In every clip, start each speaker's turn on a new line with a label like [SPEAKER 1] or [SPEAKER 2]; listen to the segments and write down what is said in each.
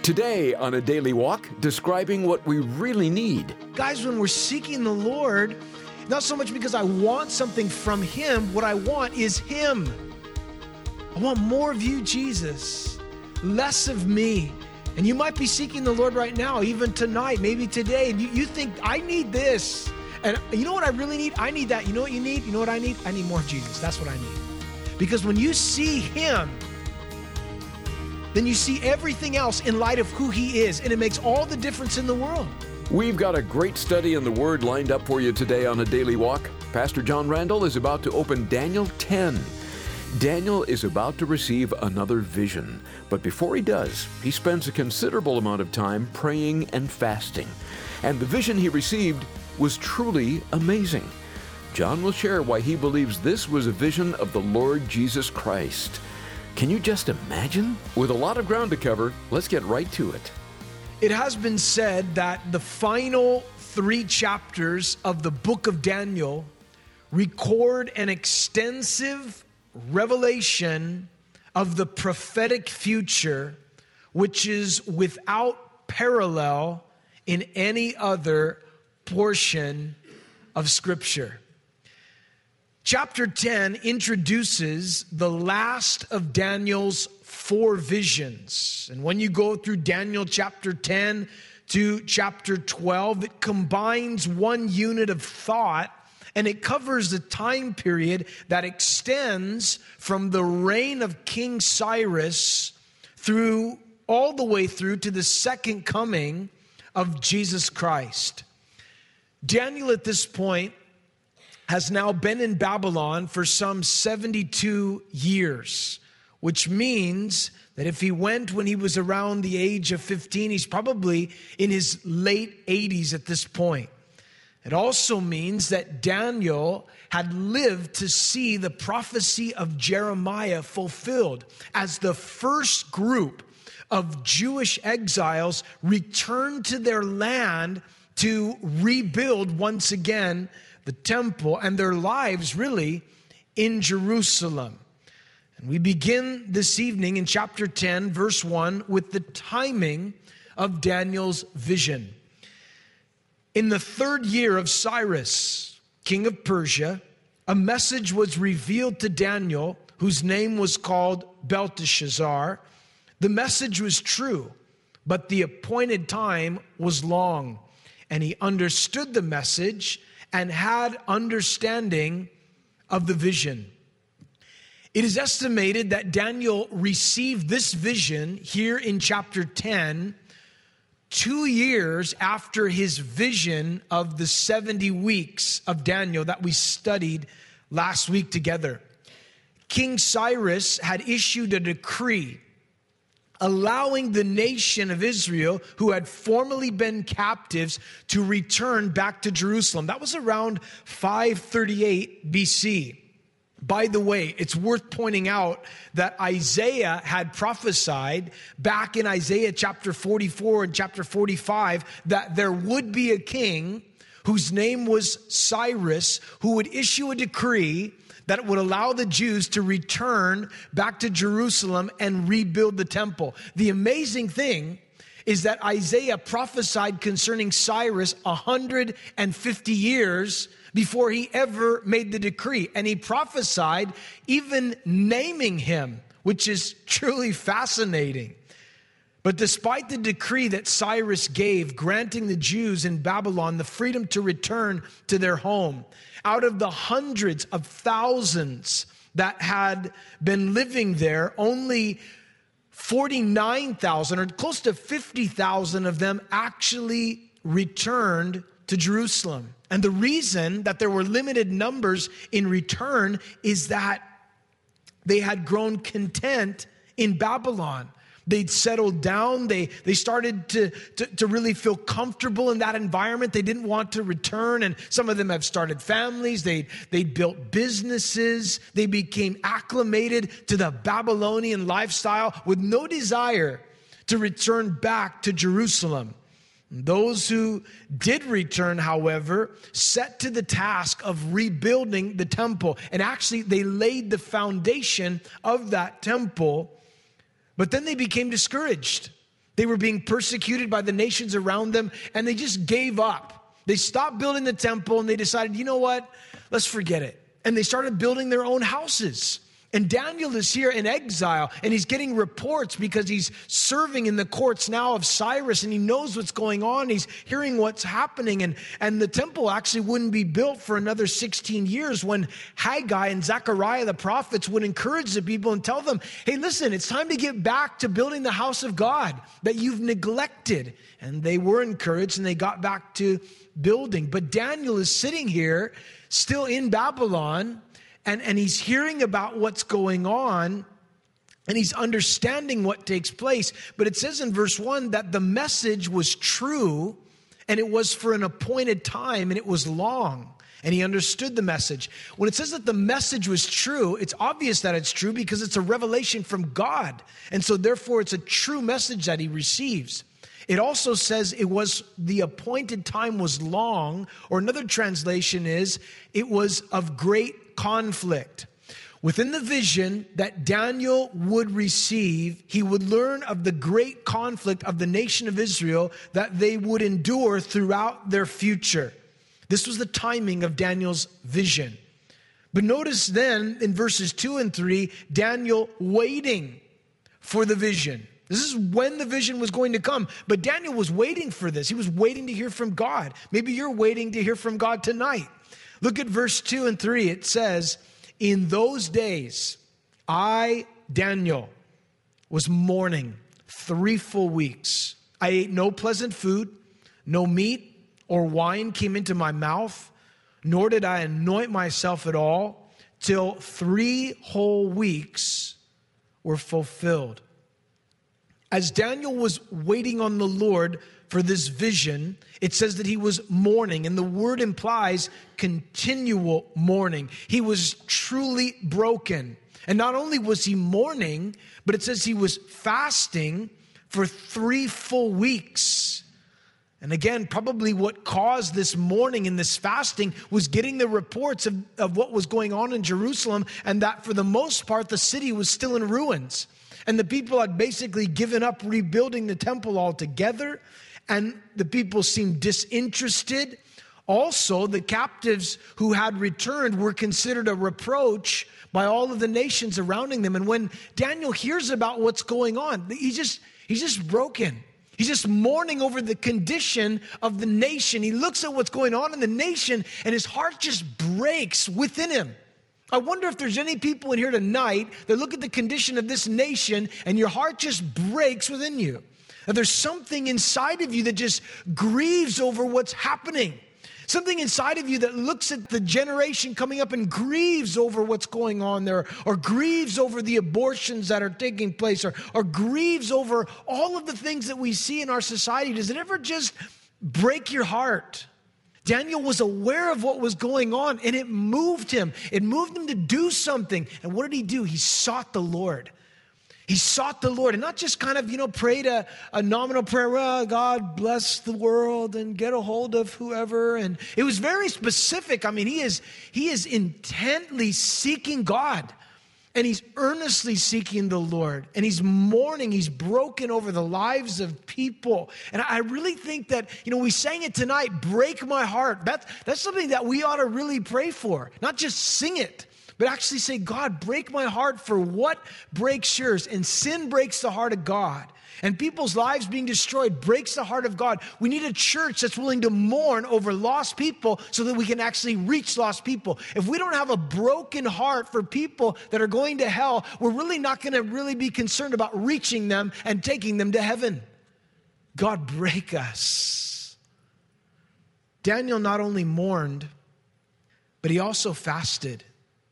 [SPEAKER 1] Today on A Daily Walk, describing what we really need.
[SPEAKER 2] Guys, when we're seeking the Lord, not so much because I want something from Him, what I want is Him. I want more of you, Jesus, less of me. And you might be seeking the Lord right now, even tonight, maybe today, and you think, I need this. And you know what I really need? I need that. You know what you need? You know what I need? I need more of Jesus. That's what I need. Because when you see Him, then you see everything else in light of who He is, and it makes all the difference in the world.
[SPEAKER 1] We've got a great study in the Word lined up for you today on A Daily Walk. Pastor John Randall is about to open Daniel 10. Daniel is about to receive another vision, but before he does, he spends a considerable amount of time praying and fasting. And the vision he received was truly amazing. John will share why he believes this was a vision of the Lord Jesus Christ. Can you just imagine? With a lot of ground to cover, let's get right to it.
[SPEAKER 2] It has been said that the final 3 chapters of the book of Daniel record an extensive revelation of the prophetic future, which is without parallel in any other portion of Scripture. Chapter 10 introduces the last of Daniel's 4 visions. And when you go through Daniel chapter 10 to chapter 12, it combines one unit of thought, and it covers a time period that extends from the reign of King Cyrus through all the way through to the second coming of Jesus Christ. Daniel at this point has now been in Babylon for some 72 years, which means that if he went when he was around the age of 15, he's probably in his late 80s at this point. It also means that Daniel had lived to see the prophecy of Jeremiah fulfilled as the first group of Jewish exiles returned to their land to rebuild once again the temple and their lives really in Jerusalem. And we begin this evening in chapter 10, verse 1, with the timing of Daniel's vision. In the 3rd year of Cyrus, king of Persia, a message was revealed to Daniel, whose name was called Belteshazzar. The message was true, but the appointed time was long, and he understood the message and had understanding of the vision. It is estimated that Daniel received this vision here in chapter 10, 2 years after his vision of the 70 weeks of Daniel that we studied last week together. King Cyrus had issued a decree allowing the nation of Israel, who had formerly been captives, to return back to Jerusalem. That was around 538 BC. By the way, it's worth pointing out that Isaiah had prophesied back in Isaiah chapter 44 and chapter 45 that there would be a king whose name was Cyrus, who would issue a decree that would allow the Jews to return back to Jerusalem and rebuild the temple. The amazing thing is that Isaiah prophesied concerning Cyrus 150 years before he ever made the decree. And he prophesied even naming him, which is truly fascinating. But despite the decree that Cyrus gave, granting the Jews in Babylon the freedom to return to their home, out of the hundreds of thousands that had been living there, only 49,000 or close to 50,000 of them actually returned to Jerusalem. And the reason that there were limited numbers in return is that they had grown content in Babylon. They'd settled down. They started to really feel comfortable in that environment. They didn't want to return. And some of them have started families. They built businesses. They became acclimated to the Babylonian lifestyle with no desire to return back to Jerusalem. Those who did return, however, set to the task of rebuilding the temple. And actually, they laid the foundation of that temple. But then they became discouraged. They were being persecuted by the nations around them, and they just gave up. They stopped building the temple, and they decided, you know what? Let's forget it. And they started building their own houses. And Daniel is here in exile, and he's getting reports because he's serving in the courts now of Cyrus, and he knows what's going on. He's hearing what's happening, and the temple actually wouldn't be built for another 16 years when Haggai and Zechariah, the prophets, would encourage the people and tell them, hey, listen, it's time to get back to building the house of God that you've neglected. And they were encouraged, and they got back to building. But Daniel is sitting here, still in Babylon, and he's hearing about what's going on, and he's understanding what takes place. But it says in verse 1 that the message was true, and it was for an appointed time, and it was long. And he understood the message. When it says that the message was true, it's obvious that it's true because it's a revelation from God. And so therefore, it's a true message that he receives. It also says it was the appointed time was long, or another translation is it was of great conflict. Within the vision that Daniel would receive, he would learn of the great conflict of the nation of Israel that they would endure throughout their future. This was the timing of Daniel's vision. But notice then in verses 2 and 3, Daniel waiting for the vision. This is when the vision was going to come. But Daniel was waiting for this. He was waiting to hear from God. Maybe you're waiting to hear from God tonight. Look at verse 2 and 3. It says, in those days, I, Daniel, was mourning 3 full weeks. I ate no pleasant food, no meat or wine came into my mouth, nor did I anoint myself at all, till 3 whole weeks were fulfilled. As Daniel was waiting on the Lord for this vision, it says that he was mourning, and the word implies continual mourning. He was truly broken. And not only was he mourning, but it says he was fasting for 3 full weeks. And again, probably what caused this mourning and this fasting was getting the reports of what was going on in Jerusalem, and that for the most part, the city was still in ruins. And the people had basically given up rebuilding the temple altogether, and the people seemed disinterested. Also, the captives who had returned were considered a reproach by all of the nations surrounding them. And when Daniel hears about what's going on, he's just broken. He's just mourning over the condition of the nation. He looks at what's going on in the nation, and his heart just breaks within him. I wonder if there's any people in here tonight that look at the condition of this nation and your heart just breaks within you. That there's something inside of you that just grieves over what's happening. Something inside of you that looks at the generation coming up and grieves over what's going on there, or grieves over the abortions that are taking place, or grieves over all of the things that we see in our society. Does it ever just break your heart? Daniel was aware of what was going on, and it moved him. It moved him to do something. And what did he do? He sought the Lord. He sought the Lord, and not just kind of, prayed a nominal prayer, well, God bless the world and get a hold of whoever. And it was very specific. I mean, he is intently seeking God. And he's earnestly seeking the Lord, and he's mourning. He's broken over the lives of people. And I really think that, we sang it tonight, break my heart. That's something that we ought to really pray for. Not just sing it, but actually say, God, break my heart for what breaks yours. And sin breaks the heart of God. And people's lives being destroyed breaks the heart of God. We need a church that's willing to mourn over lost people so that we can actually reach lost people. If we don't have a broken heart for people that are going to hell, we're really not going to really be concerned about reaching them and taking them to heaven. God, break us. Daniel not only mourned, but he also fasted.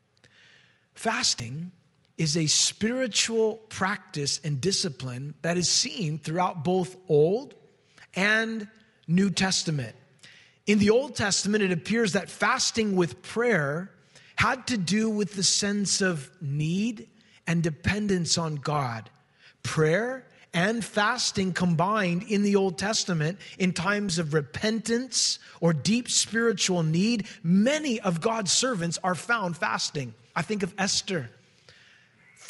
[SPEAKER 2] Fasting is a spiritual practice and discipline that is seen throughout both Old and New Testament. In the Old Testament, it appears that fasting with prayer had to do with the sense of need and dependence on God. Prayer and fasting combined in the Old Testament in times of repentance or deep spiritual need. Many of God's servants are found fasting. I think of Esther.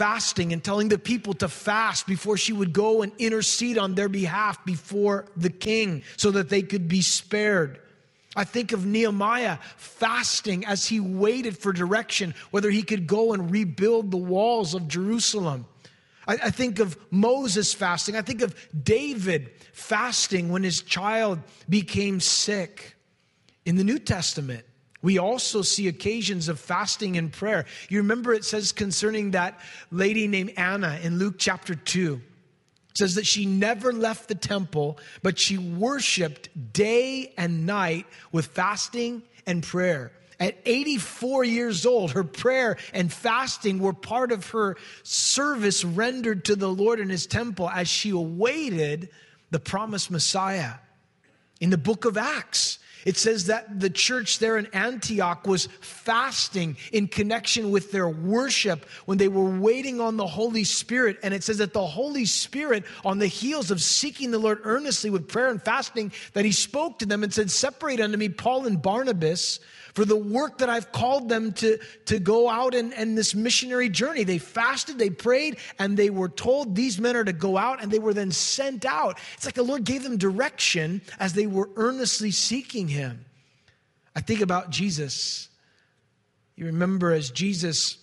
[SPEAKER 2] fasting and telling the people to fast before she would go and intercede on their behalf before the king so that they could be spared. I think of Nehemiah fasting as he waited for direction, whether he could go and rebuild the walls of Jerusalem. I think of Moses fasting. I think of David fasting when his child became sick. In the New Testament, we also see occasions of fasting and prayer. You remember it says concerning that lady named Anna in Luke chapter 2. It says that she never left the temple, but she worshiped day and night with fasting and prayer. At 84 years old, her prayer and fasting were part of her service rendered to the Lord in his temple as she awaited the promised Messiah. In the book of Acts, it says that the church there in Antioch was fasting in connection with their worship when they were waiting on the Holy Spirit. And it says that the Holy Spirit, on the heels of seeking the Lord earnestly with prayer and fasting, that he spoke to them and said, "Separate unto me Paul and Barnabas for the work that I've called them to go out and this missionary journey." They fasted, they prayed, and they were told these men are to go out, and they were then sent out. It's like the Lord gave them direction as they were earnestly seeking him. I think about Jesus. You remember as Jesus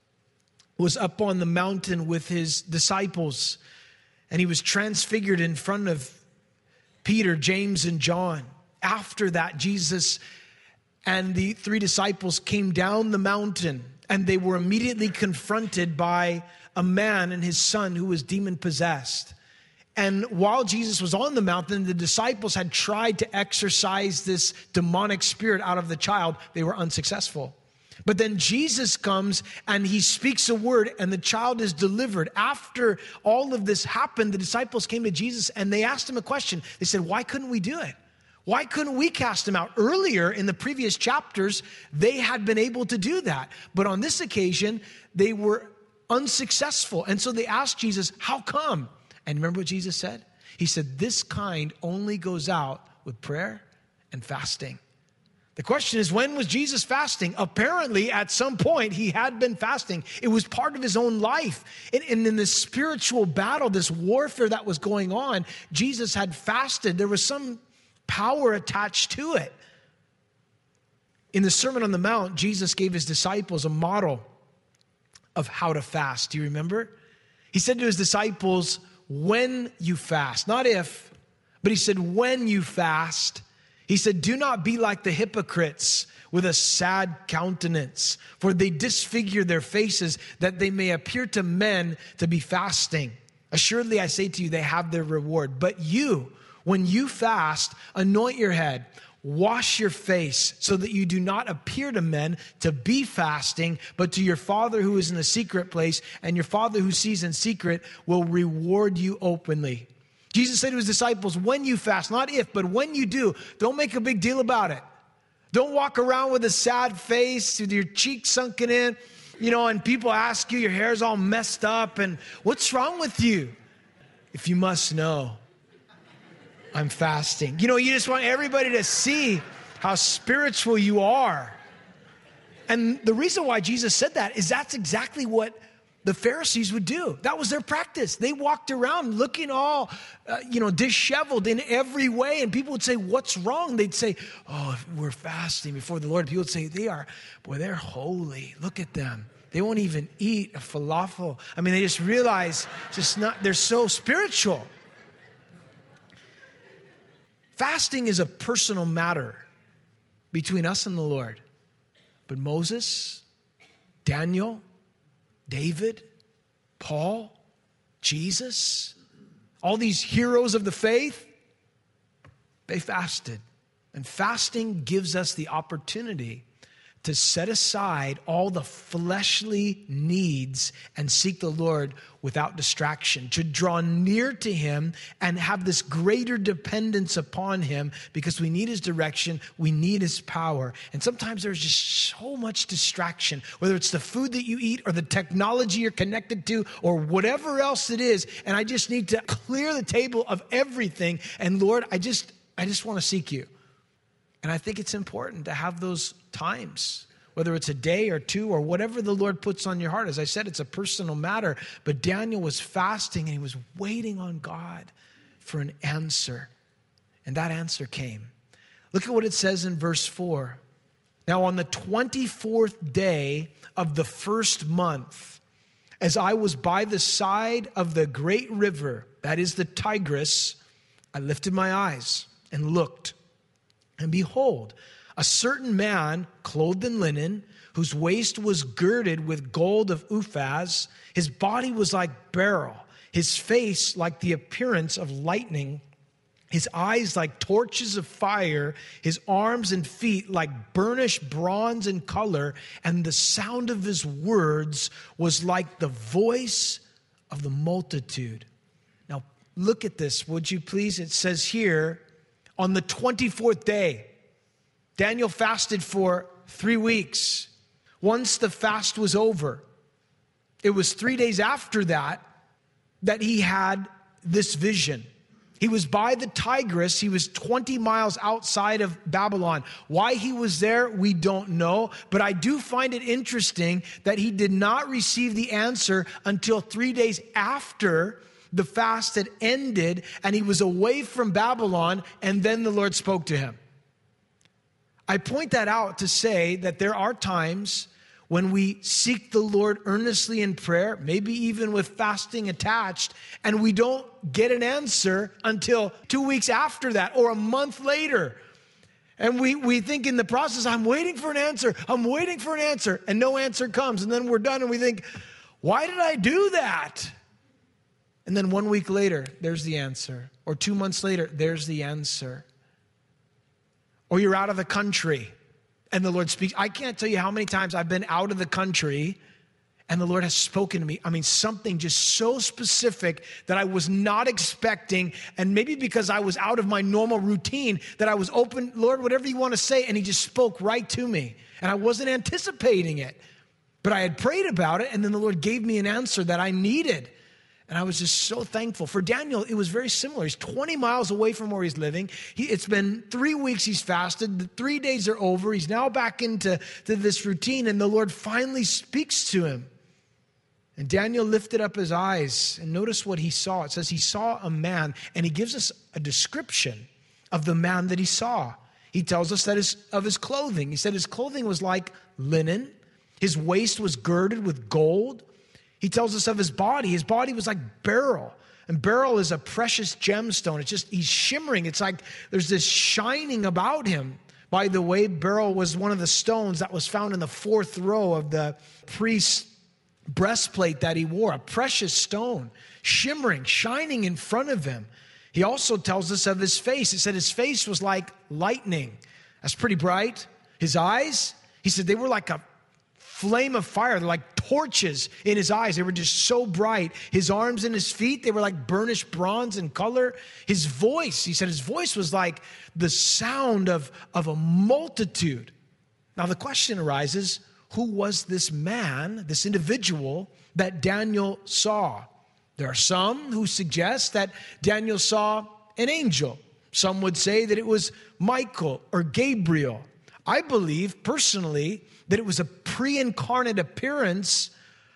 [SPEAKER 2] was up on the mountain with his disciples, and he was transfigured in front of Peter, James, and John. After that, Jesus and the three disciples came down the mountain, and they were immediately confronted by a man and his son who was demon-possessed. And while Jesus was on the mountain, the disciples had tried to exorcise this demonic spirit out of the child. They were unsuccessful. But then Jesus comes and he speaks a word, and the child is delivered. After all of this happened, the disciples came to Jesus and they asked him a question. They said, "Why couldn't we do it? Why couldn't we cast him out?" Earlier in the previous chapters, they had been able to do that. But on this occasion, they were unsuccessful. And so they asked Jesus, "How come?" And remember what Jesus said? He said, "This kind only goes out with prayer and fasting." The question is, when was Jesus fasting? Apparently, at some point, he had been fasting. It was part of his own life. And in this spiritual battle, this warfare that was going on, Jesus had fasted. There was some power attached to it. In the Sermon on the Mount, Jesus gave his disciples a model of how to fast. Do you remember? He said to his disciples, "When you fast," not if, but he said, "When you fast," he said, "Do not be like the hypocrites with a sad countenance, for they disfigure their faces that they may appear to men to be fasting. Assuredly, I say to you, they have their reward. But you, when you fast, anoint your head, wash your face, so that you do not appear to men to be fasting, but to your Father who is in the secret place, and your Father who sees in secret will reward you openly." Jesus said to his disciples, when you fast, not if, but when you do, don't make a big deal about it. Don't walk around with a sad face, with your cheeks sunken in, and people ask you, your hair's all messed up, and what's wrong with you? If you must know, I'm fasting. You just want everybody to see how spiritual you are. And the reason why Jesus said that is that's exactly what the Pharisees would do. That was their practice. They walked around looking all, disheveled in every way. And people would say, "What's wrong?" They'd say, "Oh, we're fasting before the Lord." People would say, they're holy. Look at them. They won't even eat a falafel. They just realize they're so spiritual. Fasting is a personal matter between us and the Lord. But Moses, Daniel, David, Paul, Jesus, all these heroes of the faith, they fasted. And fasting gives us the opportunity to set aside all the fleshly needs and seek the Lord without distraction, to draw near to him and have this greater dependence upon him, because we need his direction, we need his power. And sometimes there's just so much distraction, whether it's the food that you eat or the technology you're connected to or whatever else it is. And I just need to clear the table of everything. And Lord, I just want to seek you. And I think it's important to have those times whether it's a day or two or whatever the Lord puts on your heart. As I said, it's a personal matter. But Daniel was fasting and he was waiting on God for an answer. And that answer came. Look at what it says in verse 4. Now on the 24th day of the first month, as I was by the side of the great river, that is the Tigris, I lifted my eyes and looked. And behold, a certain man clothed in linen, whose waist was girded with gold of Uphaz. His body was like beryl, his face like the appearance of lightning, his eyes like torches of fire, his arms and feet like burnished bronze in color, and the sound of his words was like the voice of the multitude. Now, look at this, would you please? It says here, on the 24th day, Daniel fasted for 3 weeks. Once the fast was over, it was 3 days after that he had this vision. He was by the Tigris. He was 20 miles outside of Babylon. Why he was there, we don't know. But I do find it interesting that he did not receive the answer until 3 days after the fast had ended and he was away from Babylon, and then the Lord spoke to him. I point that out to say that there are times when we seek the Lord earnestly in prayer, maybe even with fasting attached, and we don't get an answer until 2 weeks after that or a month later. And we think in the process, I'm waiting for an answer, and no answer comes. And then we're done and we think, why did I do that? And then 1 week later, there's the answer. Or 2 months later, there's the answer. Or you're out of the country and the Lord speaks. I can't tell you how many times I've been out of the country and the Lord has spoken to me. I mean, something just so specific that I was not expecting. And maybe because I was out of my normal routine that I was open, Lord, whatever you want to say. And he just spoke right to me. And I wasn't anticipating it. But I had prayed about it. And then the Lord gave me an answer that I needed. And I was just so thankful. For Daniel, it was very similar. He's 20 miles away from where he's living. It's been 3 weeks he's fasted. The 3 days are over. He's now back into this routine, and the Lord finally speaks to him. And Daniel lifted up his eyes, and notice what he saw. It says he saw a man, and he gives us a description of the man that he saw. He tells us that of his clothing. He said his clothing was like linen. His waist was girded with gold. He tells us of his body. His body was like beryl. And beryl is a precious gemstone. He's shimmering. It's like there's this shining about him. By the way, beryl was one of the stones that was found in the 4th row of the priest's breastplate that he wore. A precious stone, shimmering, shining in front of him. He also tells us of his face. It said his face was like lightning. That's pretty bright. His eyes, he said they were like a flame of fire. They're like torches in his eyes. They were just so bright. His arms and his feet, they were like burnished bronze in color. His voice, he said his voice was like the sound of a multitude. Now the question arises, who was this man, this individual that Daniel saw? There are some who suggest that Daniel saw an angel. Some would say that it was Michael or Gabriel. I believe personally that it was a pre-incarnate appearance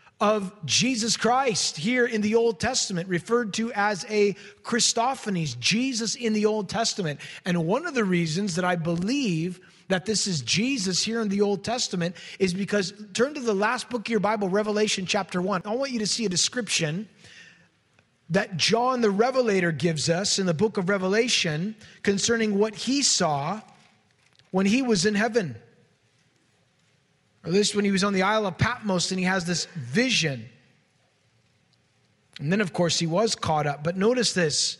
[SPEAKER 2] of Jesus Christ here in the Old Testament, referred to as a Christophanies, Jesus in the Old Testament. And one of the reasons that I believe that this is Jesus here in the Old Testament is because, turn to the last book of your Bible, Revelation chapter 1. I want you to see a description that John the Revelator gives us in the book of Revelation concerning what he saw when he was in heaven. Or at least when he was on the Isle of Patmos and he has this vision. And then, of course, he was caught up. But notice this.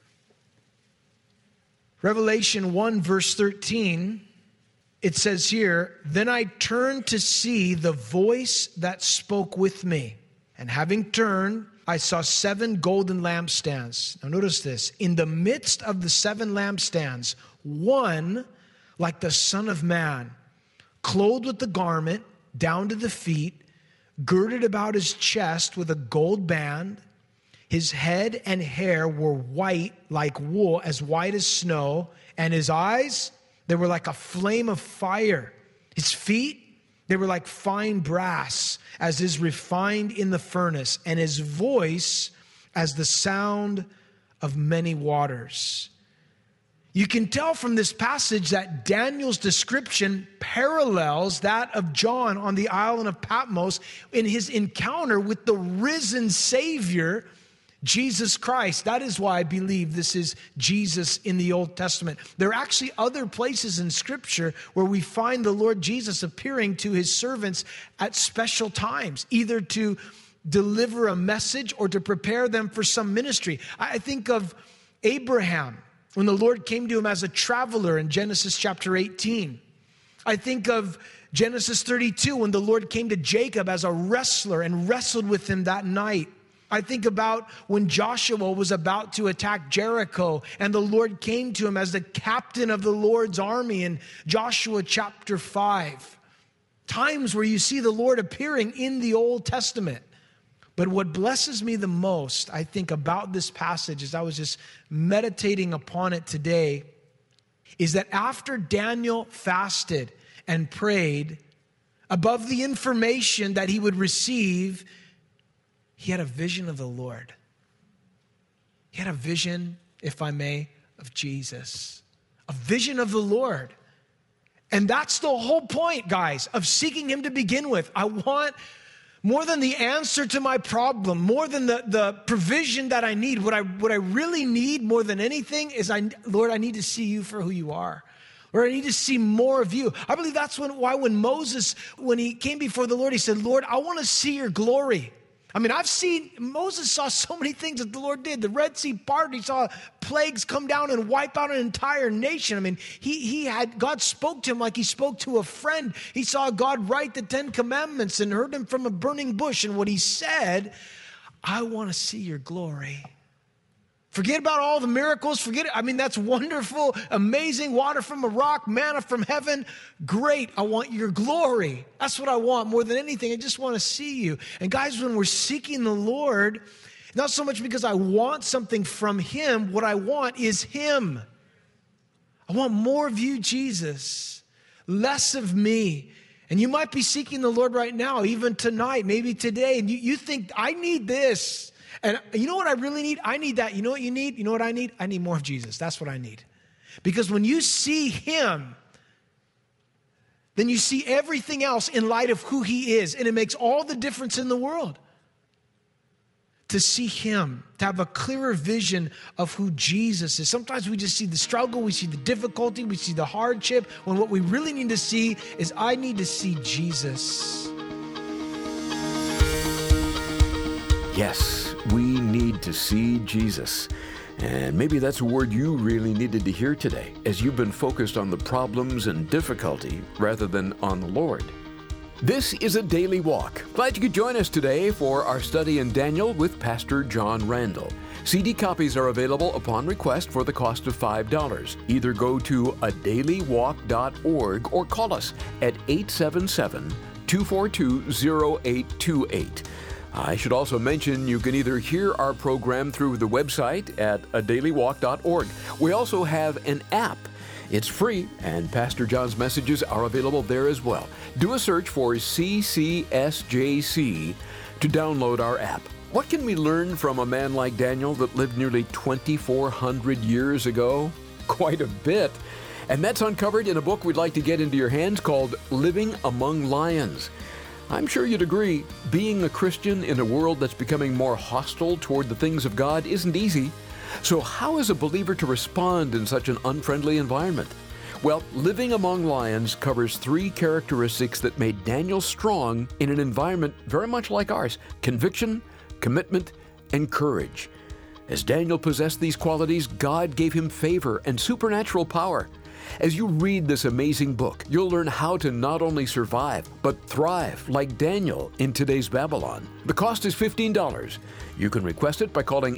[SPEAKER 2] Revelation 1, verse 13, it says here, "Then I turned to see the voice that spoke with me. And having turned, I saw 7 golden lampstands." Now notice this. "In the midst of the 7 lampstands, one like the Son of Man, clothed with the garment down to the feet, girded about his chest with a gold band. His head and hair were white like wool, as white as snow. And his eyes, they were like a flame of fire. His feet, They were like fine brass, as is refined in the furnace, and his voice as the sound of many waters. You can tell from this passage that Daniel's description parallels that of John on the island of Patmos in his encounter with the risen Savior, Jesus Christ. That is why I believe this is Jesus in the Old Testament. There are actually other places in Scripture where we find the Lord Jesus appearing to his servants at special times, either to deliver a message or to prepare them for some ministry. I think of Abraham, when the Lord came to him as a traveler in Genesis chapter 18. I think of Genesis 32, when the Lord came to Jacob as a wrestler and wrestled with him that night. I think about when Joshua was about to attack Jericho and the Lord came to him as the captain of the Lord's army in Joshua chapter 5. Times where you see the Lord appearing in the Old Testament. But what blesses me the most, I think, about this passage, as I was just meditating upon it today, is that after Daniel fasted and prayed, above the information that he would receive, he had a vision of the Lord. He had a vision, if I may, of Jesus. A vision of the Lord. And that's the whole point, guys, of seeking him to begin with. I want more than the answer to my problem, more than the provision that I need, what I really need more than anything is, Lord, I need to see you for who you are. Lord, I need to see more of you. I believe that's why when Moses, when he came before the Lord, he said, Lord, I want to see your glory. I mean, Moses saw so many things that the Lord did. The Red Sea parted. He saw plagues come down and wipe out an entire nation. I mean, God spoke to him like he spoke to a friend. He saw God write the 10 Commandments and heard him from a burning bush. And what he said, I want to see your glory. Forget about all the miracles. Forget it. I mean, that's wonderful, amazing. Water from a rock, manna from heaven. Great. I want your glory. That's what I want more than anything. I just want to see you. And guys, when we're seeking the Lord, not so much because I want something from him. What I want is him. I want more of you, Jesus. Less of me. And you might be seeking the Lord right now, even tonight, maybe today. And you think, I need this. And you know what I really need? I need that. You know what you need? You know what I need? I need more of Jesus. That's what I need. Because when you see him, then you see everything else in light of who he is. And it makes all the difference in the world. To see him, to have a clearer vision of who Jesus is. Sometimes we just see the struggle, we see the difficulty, we see the hardship, when what we really need to see is, I need to see Jesus.
[SPEAKER 1] Yes, we need to see Jesus. And maybe that's a word you really needed to hear today, as you've been focused on the problems and difficulty rather than on the Lord. This is a Daily Walk. Glad you could join us today for our study in Daniel with Pastor John Randall. CD copies are available upon request for the cost of $5. Either go to adailywalk.org or call us at 877-242-0828. I should also mention you can either hear our program through the website at adailywalk.org. We also have an app. It's free, and Pastor John's messages are available there as well. Do a search for CCSJC to download our app. What can we learn from a man like Daniel that lived nearly 2,400 years ago? Quite a bit. And that's uncovered in a book we'd like to get into your hands called Living Among Lions. I'm sure you'd agree, being a Christian in a world that's becoming more hostile toward the things of God isn't easy. So how is a believer to respond in such an unfriendly environment? Well, Living Among Lions covers 3 characteristics that made Daniel strong in an environment very much like ours: conviction, commitment, and courage. As Daniel possessed these qualities, God gave him favor and supernatural power. As you read this amazing book, you'll learn how to not only survive, but thrive like Daniel in today's Babylon. The cost is $15. You can request it by calling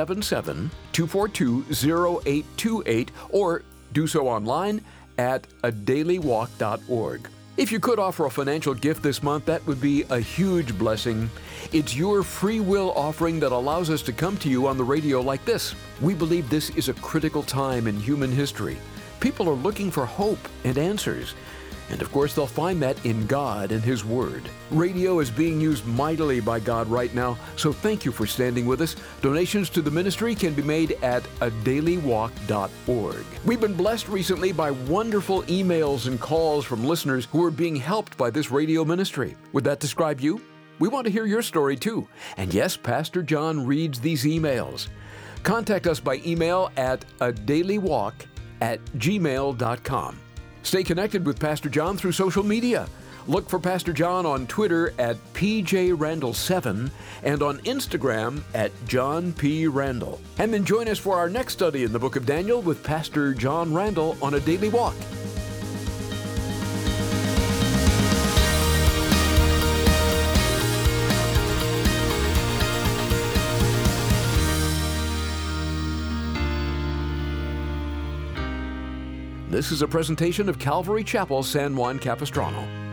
[SPEAKER 1] 877-242-0828 or do so online at adailywalk.org. If you could offer a financial gift this month, that would be a huge blessing. It's your free will offering that allows us to come to you on the radio like this. We believe this is a critical time in human history. People are looking for hope and answers. And of course, they'll find that in God and His Word. Radio is being used mightily by God right now, so thank you for standing with us. Donations to the ministry can be made at adailywalk.org. We've been blessed recently by wonderful emails and calls from listeners who are being helped by this radio ministry. Would that describe you? We want to hear your story too. And yes, Pastor John reads these emails. Contact us by email at adailywalk@gmail.com. Stay connected with Pastor John through social media. Look for Pastor John on Twitter at PJRandall7 and on Instagram at John P. Randall. And then join us for our next study in the book of Daniel with Pastor John Randall on A Daily Walk. This is a presentation of Calvary Chapel, San Juan Capistrano.